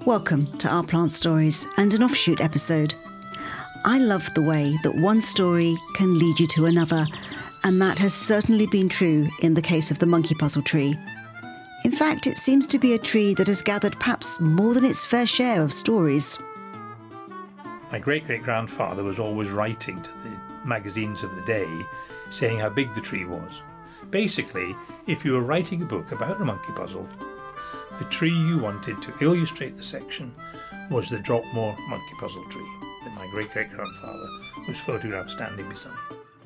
Welcome to Our Plant Stories and an offshoot episode. I love the way that one story can lead you to another, and that has certainly been true in the case of the monkey puzzle tree. In fact, it seems to be a tree that has gathered perhaps more than its fair share of stories. My great-great-grandfather was always writing to the magazines of the day, saying how big the tree was. Basically, if you were writing a book about a monkey puzzle, the tree you wanted to illustrate the section was the Dropmore monkey puzzle tree that my great-great-grandfather was photographed standing beside.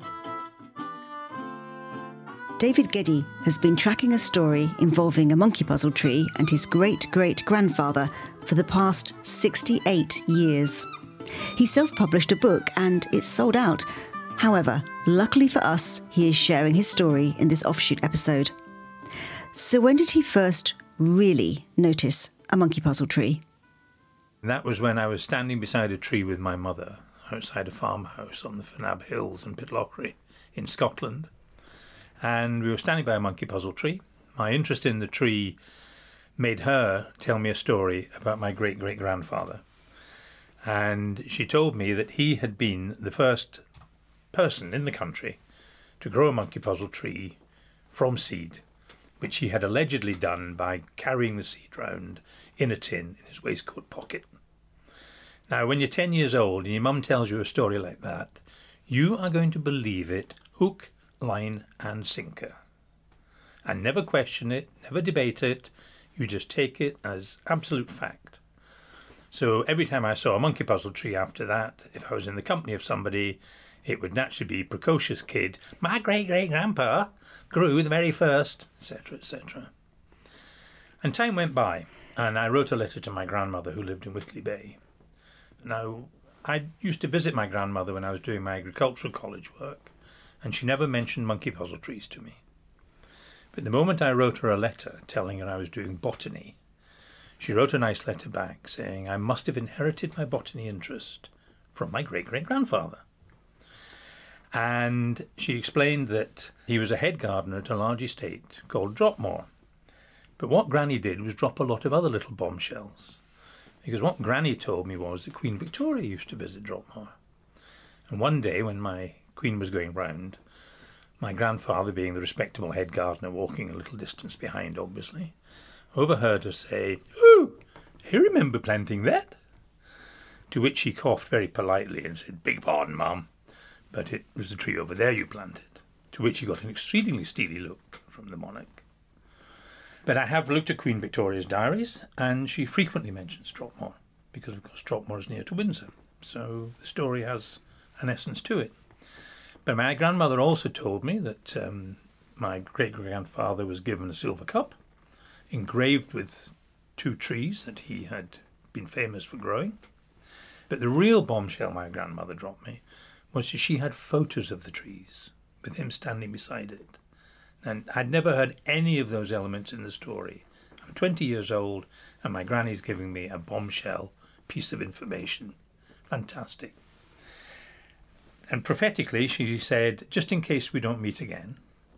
David Geddy has been tracking a story involving a monkey puzzle tree and his great-great-grandfather for the past 68 years. He self-published a book and it's sold out. However, luckily for us, he is sharing his story in this offshoot episode. So when did he first really notice a monkey puzzle tree? That was when I was standing beside a tree with my mother outside a farmhouse on the Fnab Hills in Pitlochry in Scotland. And we were standing by a monkey puzzle tree. My interest in the tree made her tell me a story about my great-great-grandfather. And she told me that he had been the first person in the country to grow a monkey puzzle tree from seed, which he had allegedly done by carrying the seed round in a tin in his waistcoat pocket. Now, when you're 10 years old and your mum tells you a story like that, you are going to believe it hook, line and sinker. And never question it, never debate it, you just take it as absolute fact. So every time I saw a monkey puzzle tree after that, if I was in the company of somebody, it would naturally be precocious kid, my great-great-grandpa grew the very first, etc., etc. And time went by, and I wrote a letter to my grandmother who lived in Whitley Bay. Now, I used to visit my grandmother when I was doing my agricultural college work, and she never mentioned monkey puzzle trees to me. But the moment I wrote her a letter telling her I was doing botany, she wrote a nice letter back saying I must have inherited my botany interest from my great-great-grandfather. And she explained that he was a head gardener at a large estate called Dropmore. But what Granny did was drop a lot of other little bombshells. Because what Granny told me was that Queen Victoria used to visit Dropmore. And one day when my Queen was going round, my grandfather, being the respectable head gardener walking a little distance behind obviously, overheard her say, "Oh, I remember planting that." To which she coughed very politely and said, "Beg pardon, ma'am, but it was the tree over there you planted." To which he got an exceedingly steely look from the monarch. But I have looked at Queen Victoria's diaries, and she frequently mentions Dropmore, because of course Dropmore is near to Windsor, so the story has an essence to it. But my grandmother also told me that my great-grandfather was given a silver cup, engraved with two trees that he had been famous for growing. But the real bombshell my grandmother dropped me was that she had photos of the trees with him standing beside it. And I'd never heard any of those elements in the story. I'm 20 years old and my granny's giving me a bombshell piece of information. Fantastic. And prophetically she said, just in case we don't meet again,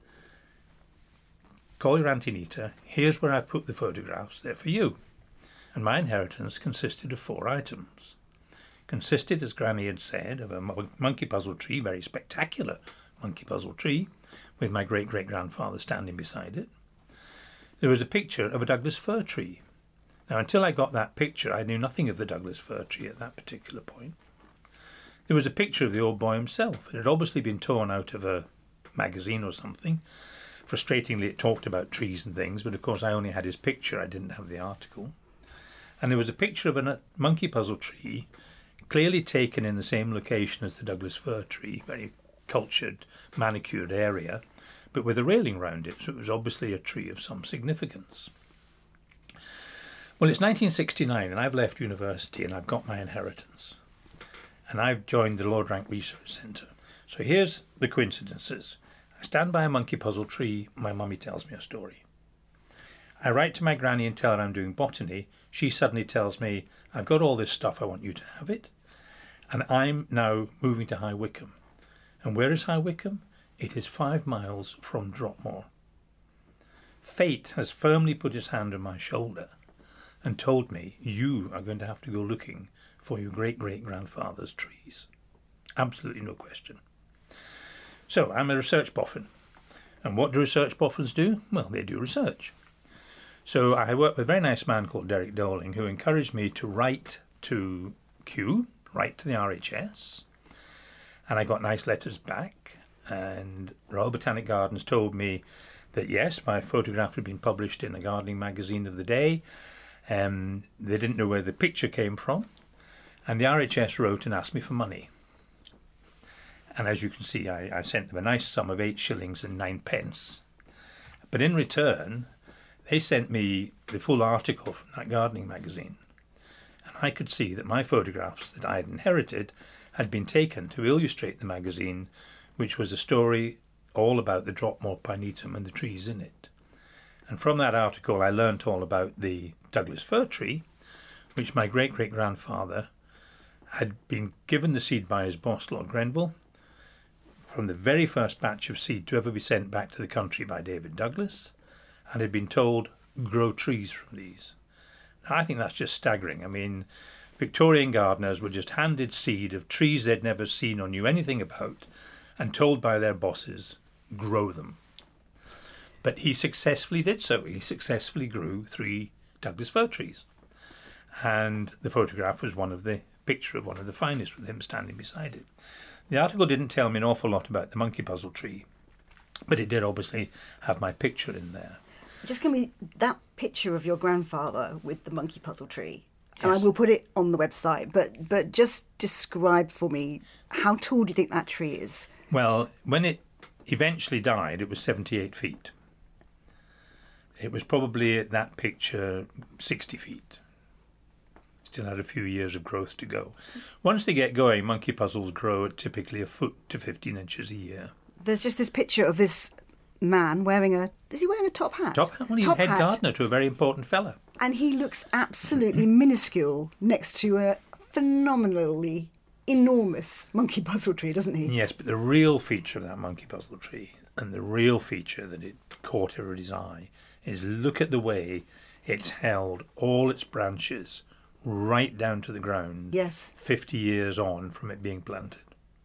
call your Auntie Nita, here's where I've put the photographs, they're for you. And my inheritance consisted of 4 items. Consisted, as Granny had said, of a monkey puzzle tree, very spectacular monkey puzzle tree, with my great-great-grandfather standing beside it. There was a picture of a Douglas fir tree. Now, until I got that picture, I knew nothing of the Douglas fir tree at that particular point. There was a picture of the old boy himself. It had obviously been torn out of a magazine or something. Frustratingly, it talked about trees and things, but of course I only had his picture, I didn't have the article. And there was a picture of a monkey puzzle tree, clearly taken in the same location as the Douglas fir tree, very cultured, manicured area, but with a railing round it, so it was obviously a tree of some significance. Well, it's 1969 and I've left university and I've got my inheritance. And I've joined the Lord Rank Research Centre. So here's the coincidences. I stand by a monkey puzzle tree, my mummy tells me a story. I write to my granny and tell her I'm doing botany. She suddenly tells me, I've got all this stuff, I want you to have it. And I'm now moving to High Wycombe. And where is High Wycombe? It is 5 miles from Dropmore. Fate has firmly put his hand on my shoulder and told me, you are going to have to go looking for your great-great-grandfather's trees. Absolutely no question. So I'm a research boffin. And what do research boffins do? Well, they do research. So I worked with a very nice man called Derek Doling, who encouraged me to write to Kew, write to the RHS. And I got nice letters back. And Royal Botanic Gardens told me that, yes, my photograph had been published in a gardening magazine of the day. They didn't know where the picture came from. And the RHS wrote and asked me for money. And as you can see, I sent them a nice sum of 8 shillings and 9 pence. But in return, they sent me the full article from that gardening magazine. And I could see that my photographs that I had inherited had been taken to illustrate the magazine, which was a story all about the Dropmore Pinetum and the trees in it. And from that article, I learnt all about the Douglas fir tree, which my great-great-grandfather had been given the seed by his boss, Lord Grenville, from the very first batch of seed to ever be sent back to the country by David Douglas, and had been told, grow trees from these. Now, I think that's just staggering. I mean, Victorian gardeners were just handed seed of trees they'd never seen or knew anything about, and told by their bosses, grow them. But he successfully did so. He successfully grew 3 Douglas fir trees. And the photograph was picture of one of the finest, with him standing beside it. The article didn't tell me an awful lot about the monkey puzzle tree, but it did obviously have my picture in there. Just give me that picture of your grandfather with the monkey puzzle tree. And Yes. I will put it on the website, but just describe for me, how tall do you think that tree is? Well, when it eventually died, it was 78 feet. It was probably, at that picture, 60 feet. Still had a few years of growth to go. Once they get going, monkey puzzles grow at typically a foot to 15 inches a year. There's just this picture of this man is he wearing a top hat? Top hat? Well, he's head gardener to a very important fella. And he looks absolutely minuscule next to a phenomenally enormous monkey puzzle tree, doesn't he? Yes, but the real feature of that monkey puzzle tree, and the real feature that it caught everybody's eye, is look at the way it's held all its branches right down to the ground. Yes. 50 years on from it being planted.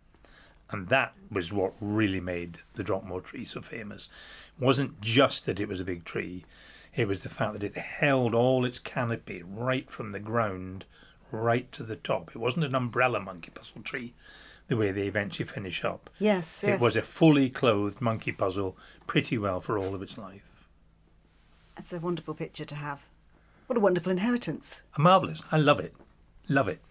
And that was what really made the Dropmore tree so famous. It wasn't just that it was a big tree, it was the fact that it held all its canopy right from the ground right to the top. It wasn't an umbrella monkey puzzle tree, the way they eventually finish up. Yes. It was a fully clothed monkey puzzle, pretty well for all of its life. That's a wonderful picture to have. What a wonderful inheritance. Marvellous. I love it. Love it.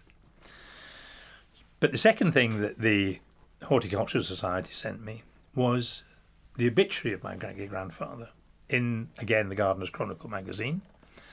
But the second thing that the Horticultural Society sent me was the obituary of my great-grandfather in, again, the Gardener's Chronicle magazine.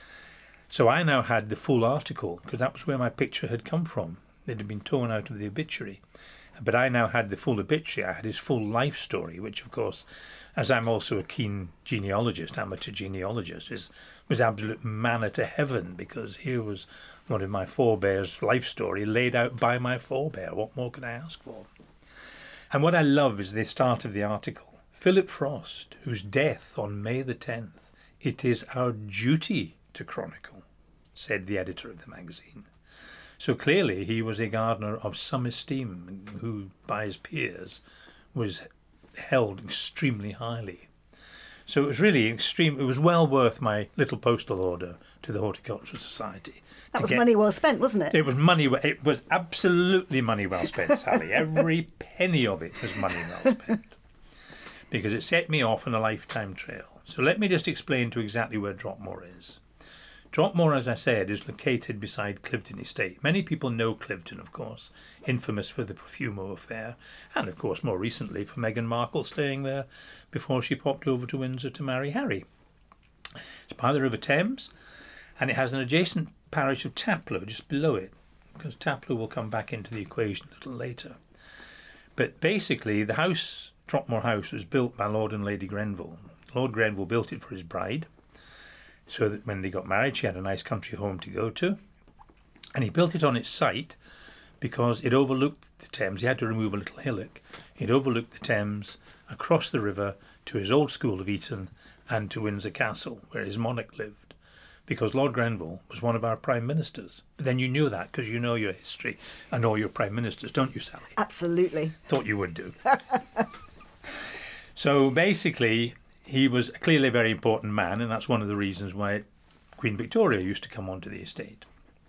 So I now had the full article, because that was where my picture had come from. It had been torn out of the obituary. But I now had the full obituary. I had his full life story, which, of course, as I'm also a keen genealogist, amateur genealogist, was absolute manna to heaven, because here was one of my forebears' life story laid out by my forebear. What more could I ask for? And what I love is the start of the article. Philip Frost, whose death on May the 10th, it is our duty to chronicle, said the editor of the magazine. So clearly he was a gardener of some esteem, who, by his peers, was held extremely highly. So it was really extreme. It was well worth my little postal order to the Horticultural Society. That was money well spent, wasn't it? It was money. It was absolutely money well spent, Sally. Every penny of it was money well spent, because it set me off on a lifetime trail. So let me just explain to exactly where Dropmore is. Dropmore, as I said, is located beside Cliveden Estate. Many people know Cliveden, of course, infamous for the Profumo affair, and of course more recently for Meghan Markle staying there before she popped over to Windsor to marry Harry. It's by the River Thames, and it has an adjacent parish of Taplow just below it, because Taplow will come back into the equation a little later. But basically, the house, Dropmore House, was built by Lord and Lady Grenville. Lord Grenville built it for his bride, so that when they got married, she had a nice country home to go to. And he built it on its site because it overlooked the Thames. He had to remove a little hillock. It overlooked the Thames, across the river to his old school of Eton and to Windsor Castle, where his monarch lived. because Lord Grenville was one of our prime ministers. But then you knew that because you know your history and all your prime ministers, don't you, Sally? Absolutely. Thought you would do. So basically, he was clearly a very important man, and that's one of the reasons why Queen Victoria used to come onto the estate.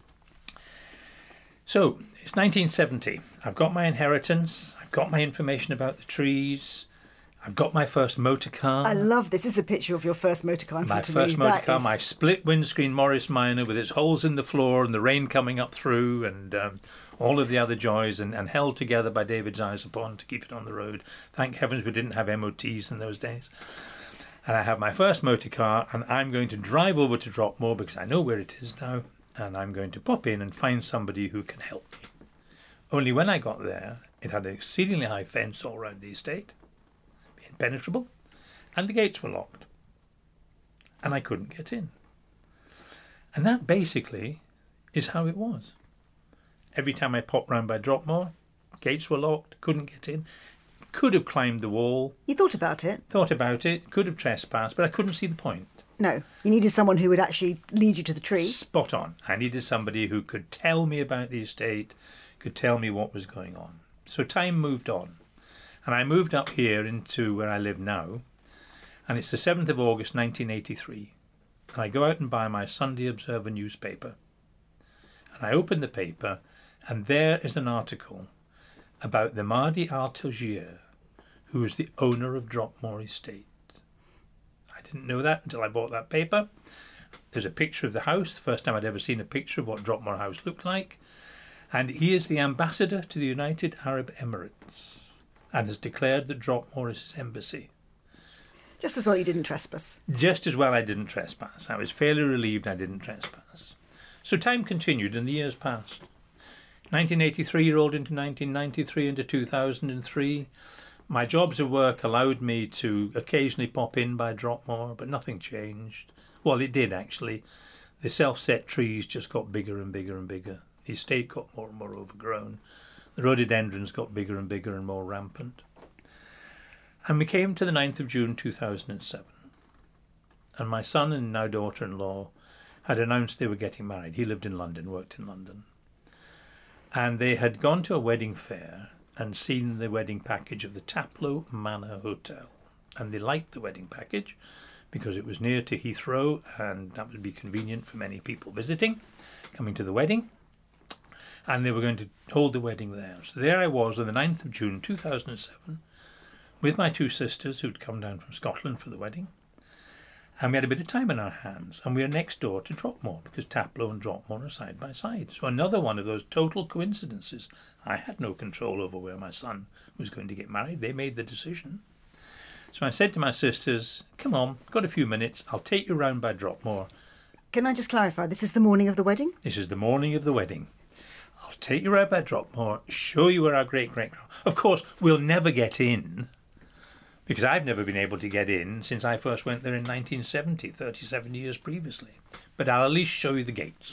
So, it's 1970. I've got my inheritance. I've got my information about the trees. I've got my first motor car. I love this. This is a picture of your first motor car. My first motor car, my split windscreen Morris Minor with its holes in the floor and the rain coming up through, and all of the other joys, and held together by David's eyes upon to keep it on the road. Thank heavens we didn't have MOTs in those days. And I have my first motor car, and I'm going to drive over to Dropmore because I know where it is now, and I'm going to pop in and find somebody who can help me. Only when I got there, it had an exceedingly high fence all around the estate, impenetrable, and the gates were locked. And I couldn't get in. And that basically is how it was. Every time I popped round by Dropmore, gates were locked, couldn't get in. Could have climbed the wall. You thought about it? Thought about it, could have trespassed, but I couldn't see the point. No, you needed someone who would actually lead you to the tree. Spot on. I needed somebody who could tell me about the estate, could tell me what was going on. So time moved on. And I moved up here into where I live now. And it's the 7th of August 1983. And I go out and buy my Sunday Observer newspaper. And I open the paper, and there is an article about the Mardi Artogier, who is the owner of Dropmore Estate. I didn't know that until I bought that paper. There's a picture of the house, the first time I'd ever seen a picture of what Dropmore House looked like. And he is the ambassador to the United Arab Emirates and has declared that Dropmore is his embassy. Just as well you didn't trespass. Just as well I didn't trespass. I was fairly relieved I didn't trespass. So time continued and the years passed. 1983 rolled into 1993, into 2003. My jobs at work allowed me to occasionally pop in by Dropmore, but nothing changed. Well, it did actually. The self-set trees just got bigger and bigger and bigger. The estate got more and more overgrown. The rhododendrons got bigger and bigger and more rampant. And we came to the 9th of June 2007. And my son and now daughter-in-law had announced they were getting married. He lived in London, worked in London. And they had gone to a wedding fair and seen the wedding package of the Taplow Manor Hotel. And they liked the wedding package because it was near to Heathrow and that would be convenient for many people visiting, coming to the wedding. And they were going to hold the wedding there. So there I was on the 9th of June 2007 with my two sisters who'd come down from Scotland for the wedding. And we had a bit of time in our hands, and we were next door to Dropmore because Taplow and Dropmore are side by side. So another one of those total coincidences. I had no control over where my son was going to get married. They made the decision. So I said to my sisters, come on, got a few minutes, I'll take you round by Dropmore. Can I just clarify, this is the morning of the wedding? This is the morning of the wedding. I'll take you round by Dropmore, show you where our great-great-grand... Of course, we'll never get in, because I've never been able to get in since I first went there in 1970, 37 years previously. But I'll at least show you the gates.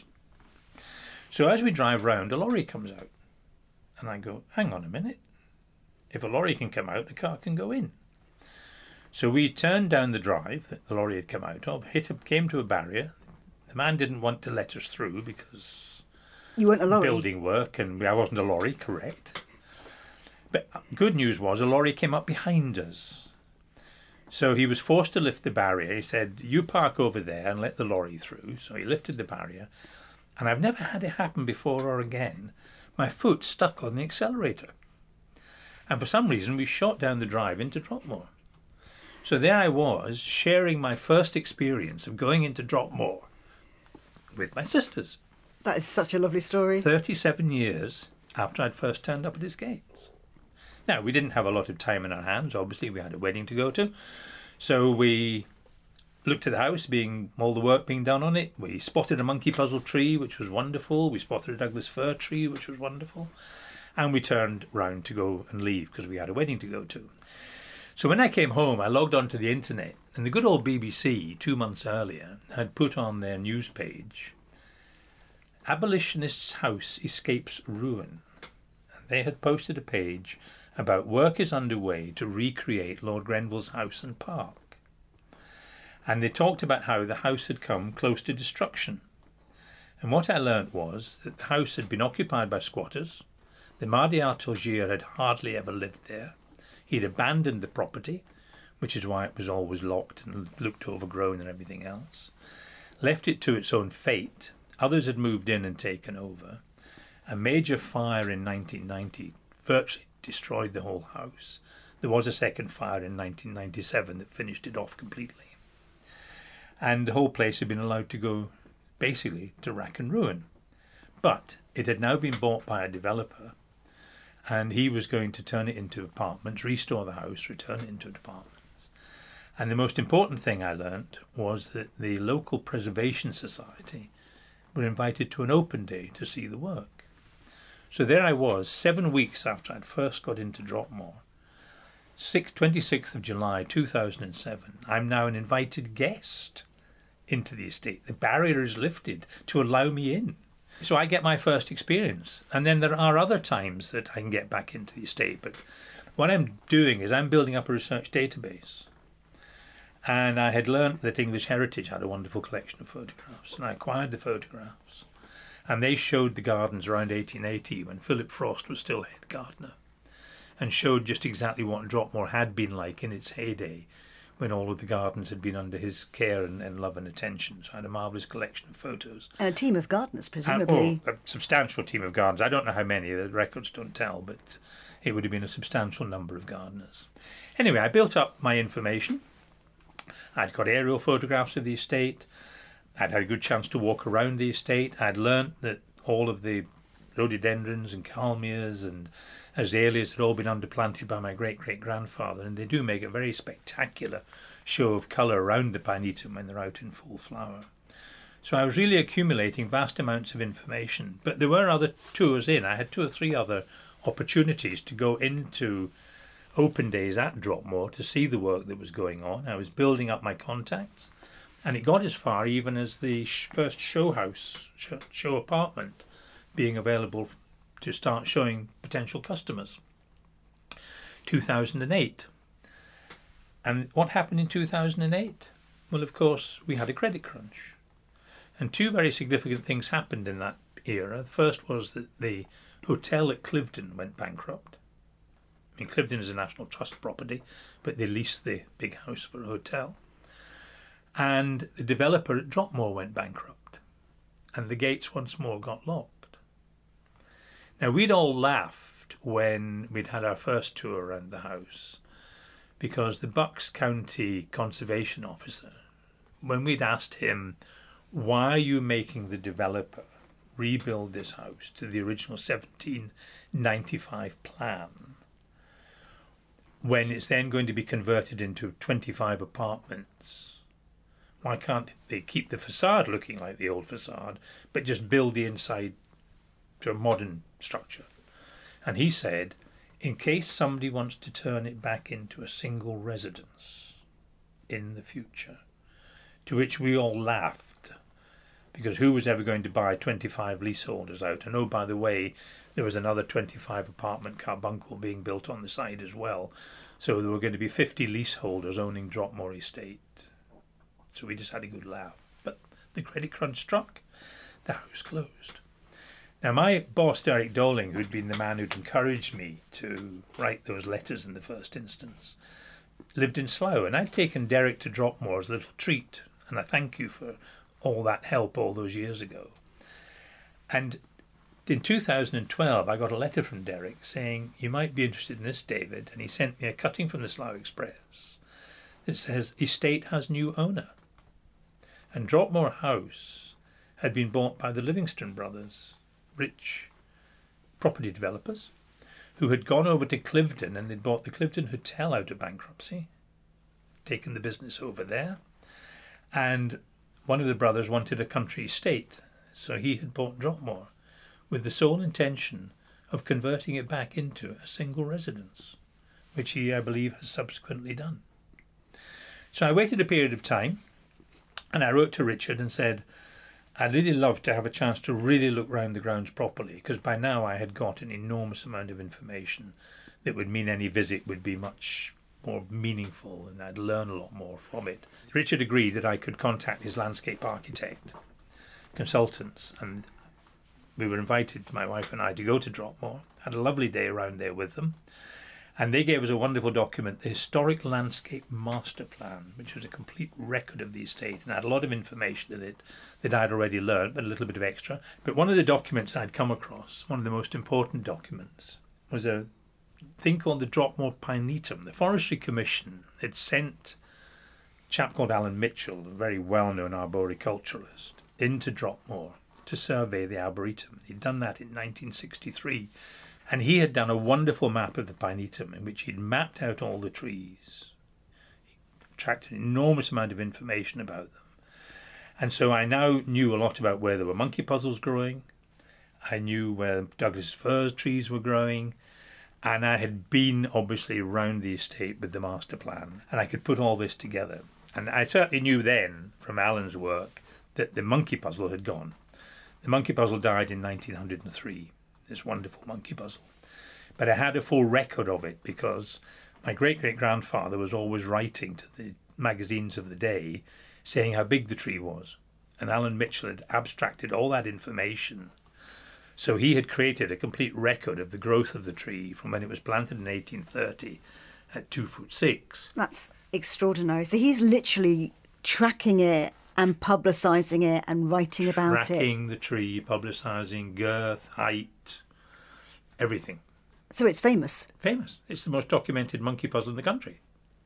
So as we drive round, a lorry comes out. And I go, hang on a minute. If a lorry can come out, a car can go in. So we turned down the drive that the lorry had come out of, came to a barrier. The man didn't want to let us through because... You weren't a lorry? Building work, and I wasn't a lorry, correct. But good news was a lorry came up behind us. So he was forced to lift the barrier. He said, you park over there and let the lorry through. So he lifted the barrier. And I've never had it happen before or again. My foot stuck on the accelerator. And for some reason, we shot down the drive into Dropmore. So there I was, sharing my first experience of going into Dropmore with my sisters. That is such a lovely story. 37 years after I'd first turned up at his gates. Now, we didn't have a lot of time in our hands. Obviously, we had a wedding to go to. So we looked at the house, all the work being done on it. We spotted a monkey puzzle tree, which was wonderful. We spotted a Douglas fir tree, which was wonderful. And we turned round to go and leave because we had a wedding to go to. So when I came home, I logged onto the internet. And the good old BBC, 2 months earlier, had put on their news page, Abolitionists' House Escapes Ruin. And they had posted a page about work is underway to recreate Lord Grenville's house and park. And they talked about how the house had come close to destruction. And what I learnt was that the house had been occupied by squatters. The Mahdi Al-Tanjir had hardly ever lived there. He'd abandoned the property, which is why it was always locked and looked overgrown and everything else. Left it to its own fate. Others had moved in and taken over. A major fire in 1990 virtually destroyed the whole house. There was a second fire in 1997 that finished it off completely. And the whole place had been allowed to go basically to rack and ruin. But it had now been bought by a developer, and he was going to turn it into apartments, restore the house, return it into apartments. And the most important thing I learnt was that the local preservation society were invited to an open day to see the work. So there I was, 7 weeks after I'd first got into Dropmore, 26th of July 2007. I'm now an invited guest into the estate. The barrier is lifted to allow me in. So I get my first experience. And then there are other times that I can get back into the estate. But what I'm doing is I'm building up a research database. And I had learnt that English Heritage had a wonderful collection of photographs. And I acquired the photographs. And they showed the gardens around 1880 when Philip Frost was still head gardener. And showed just exactly what Dropmore had been like in its heyday, when all of the gardens had been under his care and love and attention. So I had a marvellous collection of photos. And a team of gardeners, presumably. A substantial team of gardeners. I don't know how many, the records don't tell, but it would have been a substantial number of gardeners. Anyway, I built up my information. I'd got aerial photographs of the estate. I'd had a good chance to walk around the estate. I'd learnt that all of the rhododendrons and kalmias and azaleas had all been underplanted by my great-great-grandfather, and they do make a very spectacular show of colour around the Pinetum when they're out in full flower. So I was really accumulating vast amounts of information. But there were other tours in. I had 2 or 3 other opportunities to go into open days at Dropmore to see the work that was going on. I was building up my contacts, and it got as far even as the first show apartment being available to start showing potential customers. 2008. And what happened in 2008? Well, of course, we had a credit crunch. And 2 very significant things happened in that era. The first was that the hotel at Cliveden went bankrupt. I mean, Cliveden is a National Trust property, but they leased the big house for a hotel. And the developer at Dropmore went bankrupt. And the gates once more got locked. Now, we'd all laughed when we'd had our first tour around the house, because the Bucks County Conservation Officer, when we'd asked him, why are you making the developer rebuild this house to the original 1795 plan, when it's then going to be converted into 25 apartments? Why can't they keep the facade looking like the old facade, but just build the inside to a modern structure? And he said, in case somebody wants to turn it back into a single residence in the future. To which we all laughed, because who was ever going to buy 25 leaseholders out? And oh, by the way, there was another 25 apartment carbuncle being built on the side as well. So there were going to be 50 leaseholders owning Dropmore Estate. So we just had a good laugh. But the credit crunch struck, the house closed. Now, my boss, Derek Doling, who'd been the man who'd encouraged me to write those letters in the first instance, lived in Slough, and I'd taken Derek to Dropmore as a little treat, and I thank you for all that help all those years ago. And in 2012, I got a letter from Derek saying, you might be interested in this, David, and he sent me a cutting from the Slough Express that says, estate has new owner. And Dropmore House had been bought by the Livingston brothers, rich property developers, who had gone over to Cliveden, and they'd bought the Cliveden Hotel out of bankruptcy, taken the business over there, and one of the brothers wanted a country estate, so he had bought Dropmore with the sole intention of converting it back into a single residence, which he, I believe, has subsequently done. So I waited a period of time, and I wrote to Richard and said, I'd really love to have a chance to really look round the grounds properly, because by now I had got an enormous amount of information that would mean any visit would be much more meaningful and I'd learn a lot more from it. Richard agreed that I could contact his landscape architect consultants, and we were invited, my wife and I, to go to Dropmore. Had a lovely day around there with them. And they gave us a wonderful document, the Historic Landscape Master Plan, which was a complete record of the estate and had a lot of information in it that I'd already learned, but a little bit of extra. But one of the documents I'd come across, one of the most important documents, was a thing called the Dropmore Pinetum. The Forestry Commission had sent a chap called Alan Mitchell, a very well-known arboriculturalist, into Dropmore to survey the Arboretum. He'd done that in 1963. And he had done a wonderful map of the Pinetum in which he'd mapped out all the trees. He tracked an enormous amount of information about them. And so I now knew a lot about where there were monkey puzzles growing. I knew where Douglas firs trees were growing. And I had been, obviously, around the estate with the master plan. And I could put all this together. And I certainly knew then, from Alan's work, that the monkey puzzle had gone. The monkey puzzle died in 1903. This wonderful monkey puzzle. But I had a full record of it because my great-great-grandfather was always writing to the magazines of the day saying how big the tree was. And Alan Mitchell had abstracted all that information. So he had created a complete record of the growth of the tree from when it was planted in 1830 at 2'6". That's extraordinary. So he's literally tracking it and publicising it and writing about it. Tracking the tree, publicising girth, height, everything. So it's famous? Famous. It's the most documented monkey puzzle in the country.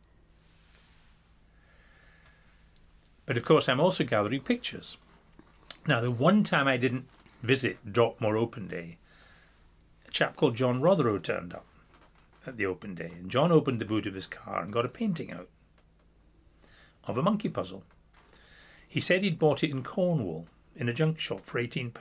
But of course I'm also gathering pictures. Now the one time I didn't visit Dropmore Open Day, a chap called John Rotheroe turned up at the open day. And John opened the boot of his car and got a painting out of a monkey puzzle. He said he'd bought it in Cornwall in a junk shop for £18.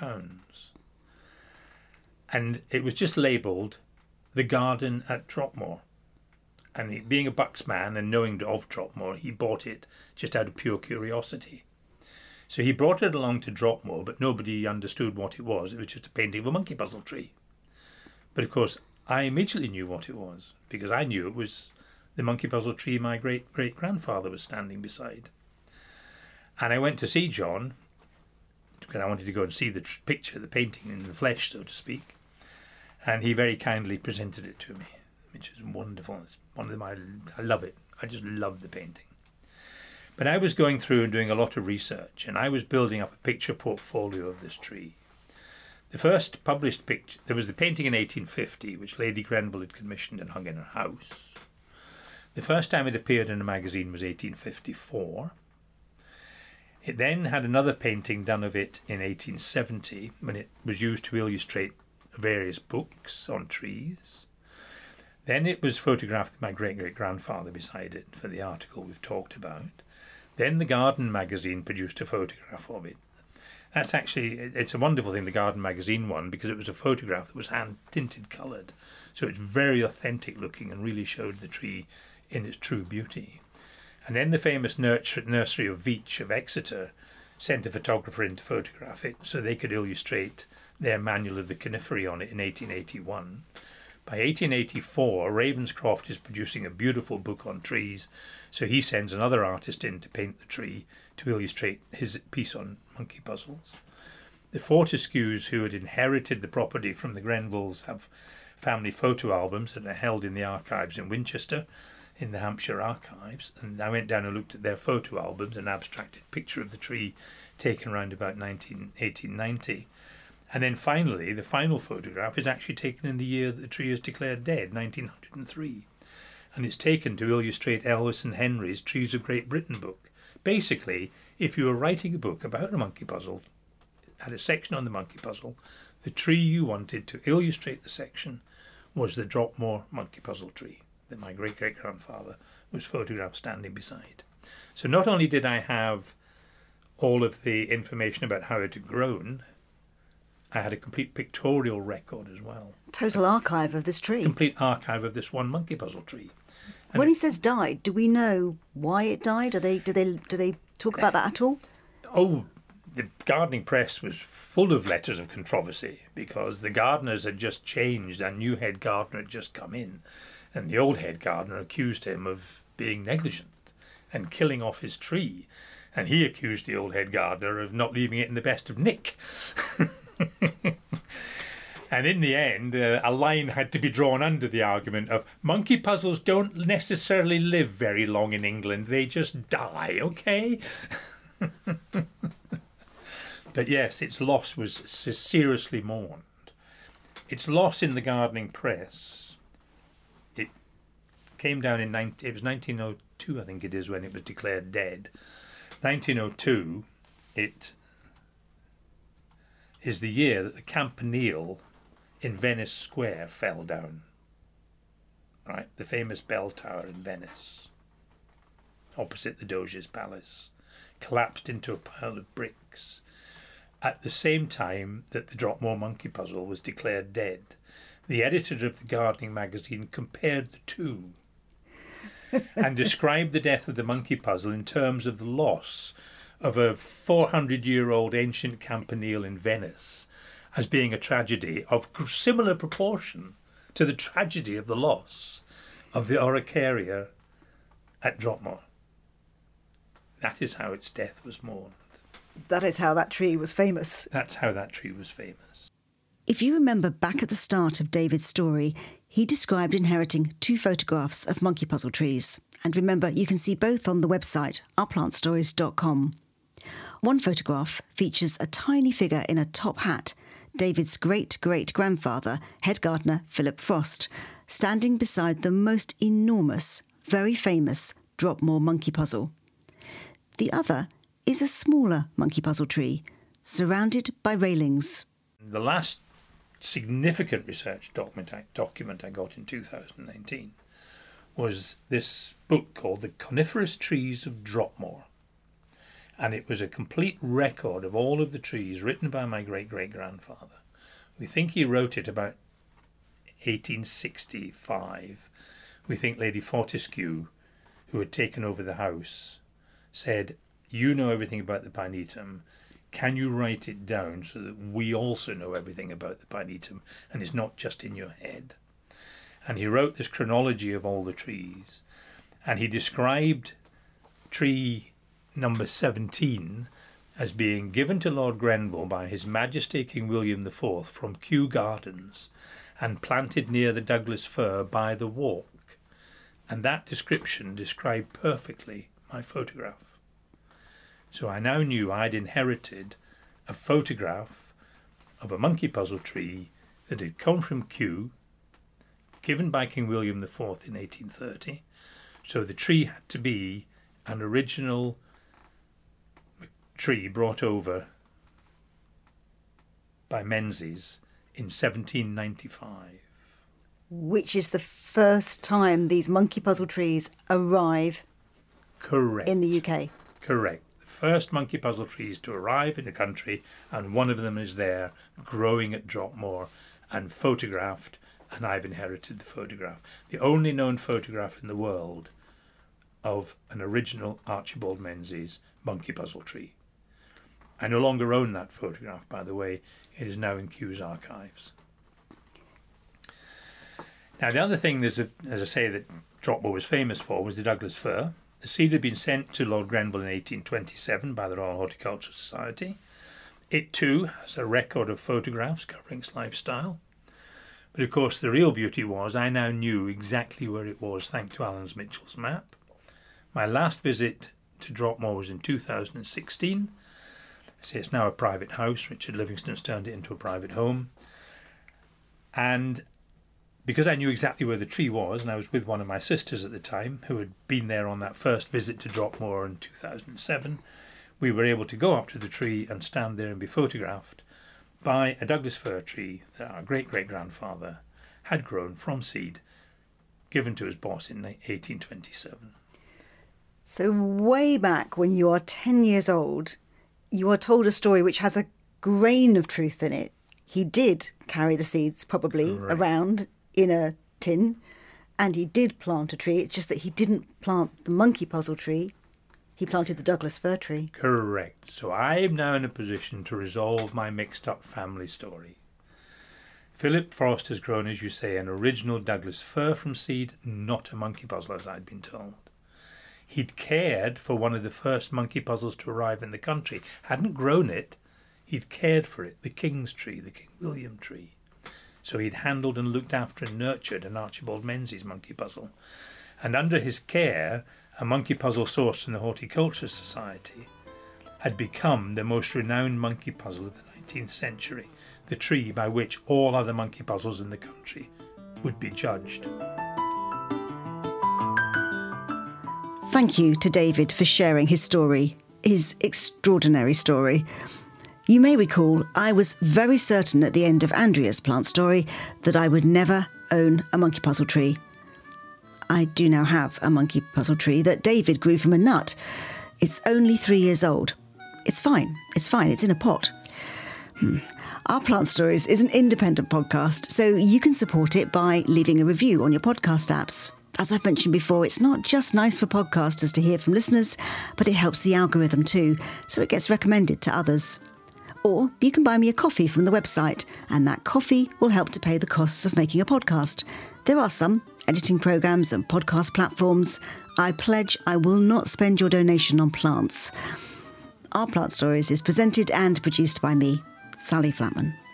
And it was just labelled The Garden at Dropmore. And he, being a Bucks man and knowing of Dropmore, he bought it just out of pure curiosity. So he brought it along to Dropmore, but nobody understood what it was. It was just a painting of a monkey puzzle tree. But of course, I immediately knew what it was, because I knew it was the monkey puzzle tree my great-great-grandfather was standing beside. And I went to see John, because I wanted to go and see the picture, the painting in the flesh, so to speak. And he very kindly presented it to me, which is wonderful. It's one of them, I love it. I just love the painting. But I was going through and doing a lot of research, and I was building up a picture portfolio of this tree. The first published picture, there was the painting in 1850, which Lady Grenville had commissioned and hung in her house. The first time it appeared in a magazine was 1854. It then had another painting done of it in 1870 when it was used to illustrate various books on trees. Then it was photographed with my great-great-grandfather beside it for the article we've talked about. Then the Garden magazine produced a photograph of it. That's actually, it's a wonderful thing, the Garden magazine one, because it was a photograph that was hand-tinted coloured. So it's very authentic looking and really showed the tree in its true beauty. And then the famous nursery of Veitch of Exeter sent a photographer in to photograph it so they could illustrate their manual of the conifery on it in 1881. By 1884, Ravenscroft is producing a beautiful book on trees, so he sends another artist in to paint the tree to illustrate his piece on monkey puzzles. The Fortescues, who had inherited the property from the Grenvilles, have family photo albums that are held in the archives in Winchester, in the Hampshire Archives, and I went down and looked at their photo albums, an abstracted picture of the tree taken around about 1890. And then finally, the final photograph is actually taken in the year that the tree is declared dead, 1903. And it's taken to illustrate Elvis and Henry's Trees of Great Britain book. Basically, if you were writing a book about a monkey puzzle, had a section on the monkey puzzle, the tree you wanted to illustrate the section was the Dropmore monkey puzzle tree that my great-great-grandfather was photographed standing beside. So not only did I have all of the information about how it had grown, I had a complete pictorial record as well. Total archive of this tree. Complete archive of this one monkey puzzle tree. And when he says died, do we know why it died? Do they talk about that at all? Oh, the gardening press was full of letters of controversy because the gardeners had just changed, a new head gardener had just come in, And the old head gardener accused him of being negligent and killing off his tree. And he accused the old head gardener of not leaving it in the best of nick. And in the end, a line had to be drawn under the argument of monkey puzzles don't necessarily live very long in England. They just die, okay? But yes, its loss was seriously mourned. Its loss in the gardening press, it came down it was 1902, I think it is, when it was declared dead. 1902, it is the year that the Campanile in Venice Square fell down. Right, the famous bell tower in Venice, opposite the Doge's palace, collapsed into a pile of bricks at the same time that the Dropmore monkey puzzle was declared dead. The editor of the gardening magazine compared the two and described the death of the monkey puzzle in terms of the loss of a 400-year-old ancient campanile in Venice as being a tragedy of similar proportion to the tragedy of the loss of the Araucaria at Dropmore. That is how its death was mourned. That is how that tree was famous. That's how that tree was famous. If you remember back at the start of David's story, he described inheriting 2 photographs of monkey puzzle trees. And remember, you can see both on the website, ourplantstories.com. One photograph features a tiny figure in a top hat, David's great-great-grandfather, head gardener Philip Frost, standing beside the most enormous, very famous Dropmore monkey puzzle. The other is a smaller monkey puzzle tree, surrounded by railings. The last significant research document I got in 2019 was this book called The Coniferous Trees of Dropmore. And it was a complete record of all of the trees written by my great-great-grandfather. We think he wrote it about 1865. We think Lady Fortescue, who had taken over the house, said, "You know everything about the Pinetum. Can you write it down so that we also know everything about the Pinetum and it's not just in your head?" And he wrote this chronology of all the trees. And he described tree number 17 as being given to Lord Grenville by His Majesty King William IV from Kew Gardens and planted near the Douglas fir by the walk. And that description described perfectly my photograph. So I now knew I'd inherited a photograph of a monkey puzzle tree that had come from Kew, given by King William IV in 1830. So the tree had to be an original tree brought over by Menzies in 1795. Which is the first time these monkey puzzle trees arrive Correct. in the UK. Correct. The first monkey puzzle trees to arrive in the country, and one of them is there growing at Dropmore and photographed, and I've inherited the photograph. The only known photograph in the world of an original Archibald Menzies monkey puzzle tree. I no longer own that photograph, by the way. It is now in Kew's archives. Now, the other thing, as I say, that Dropmore was famous for was the Douglas fir. The seed had been sent to Lord Grenville in 1827 by the Royal Horticultural Society. It too has a record of photographs covering its lifestyle. But of course, the real beauty was I now knew exactly where it was thanks to Alan Mitchell's map. My last visit to Dropmore was in 2016. It's now a private house. Richard Livingston's turned it into a private home. And because I knew exactly where the tree was, and I was with one of my sisters at the time, who had been there on that first visit to Dropmore in 2007, we were able to go up to the tree and stand there and be photographed by a Douglas fir tree that our great-great-grandfather had grown from seed, given to his boss in 1827. So way back when you are 10 years old, you are told a story which has a grain of truth in it. He did carry the seeds probably around in a tin, and he did plant a tree. It's just that he didn't plant the monkey puzzle tree. He planted the Douglas fir tree. Correct. So I am now in a position to resolve my mixed up family story. Philip Frost has grown, as you say, an original Douglas fir from seed, not a monkey puzzle, as I'd been told. He'd cared for one of the first monkey puzzles to arrive in the country. Hadn't grown it, he'd cared for it, the King's tree, the King William tree. So he'd handled and looked after and nurtured an Archibald Menzies monkey puzzle. And under his care, a monkey puzzle sourced from the Horticultural Society had become the most renowned monkey puzzle of the 19th century, the tree by which all other monkey puzzles in the country would be judged. Thank you to David for sharing his story, his extraordinary story. You may recall I was very certain at the end of Andrea's plant story that I would never own a monkey puzzle tree. I do now have a monkey puzzle tree that David grew from a nut. It's only 3 years old. It's fine, it's in a pot. Our Plant Stories is an independent podcast, so you can support it by leaving a review on your podcast apps. As I've mentioned before, it's not just nice for podcasters to hear from listeners, but it helps the algorithm too, so it gets recommended to others. Or you can buy me a coffee from the website, and that coffee will help to pay the costs of making a podcast. There are some editing programs and podcast platforms. I pledge I will not spend your donation on plants. Our Plant Stories is presented and produced by me, Sally Flatman.